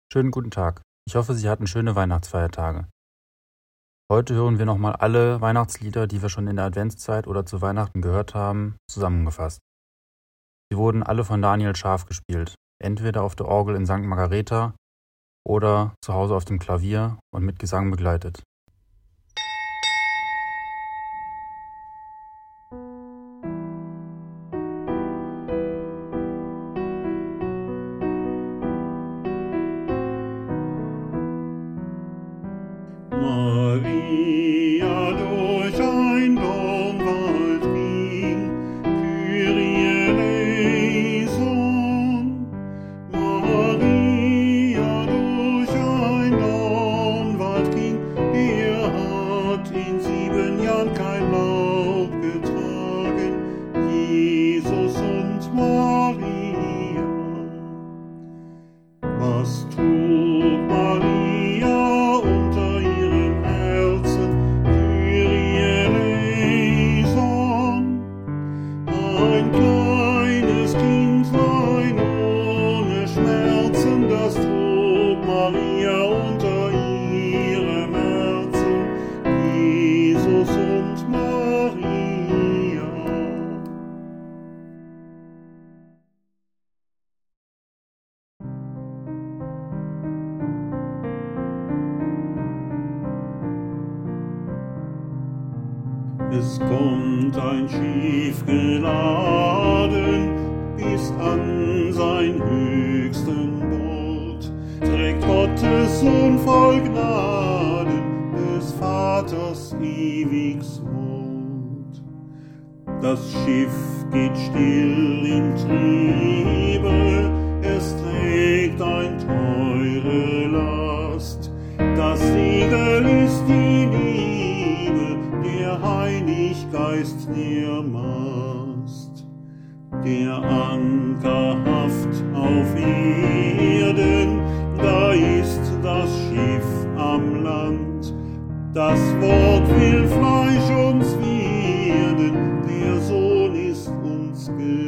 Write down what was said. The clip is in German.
Schönen guten Tag. Ich hoffe, Sie hatten schöne Weihnachtsfeiertage. Heute hören wir nochmal alle Weihnachtslieder, die wir schon in der Adventszeit oder zu Weihnachten gehört haben, zusammengefasst. Sie wurden alle von Daniel Scharf gespielt, entweder auf der Orgel in St. Margaretha oder zu Hause auf dem Klavier und mit Gesang begleitet. Maria durch ein Dornwald ging, Kyrie eleison. Maria durch ein Dornwald ging, der hat in 7 Jahren kein Laub getragen, Jesus und Maria. Was tut Maria unter ihrem Herzen? Kyrie eleison. Ein kleines Kindlein ohne Schmerzen, das trug Maria unter ihrem Herzen, Jesus und Maria. Es kommt ein Schiff geladen bis an sein höchsten Bord, trägt Gottes Sohn voll Gnaden des Vaters ewiges Wort. Das Schiff geht still im Triebe, es trägt ein teure Last, das Segel ist die Liebe, der Heilig Geist der Mast. Der Anker haft auf Erden, da ist das Schiff am Land. Das Wort will Fleisch uns werden, der Sohn ist uns gesandt.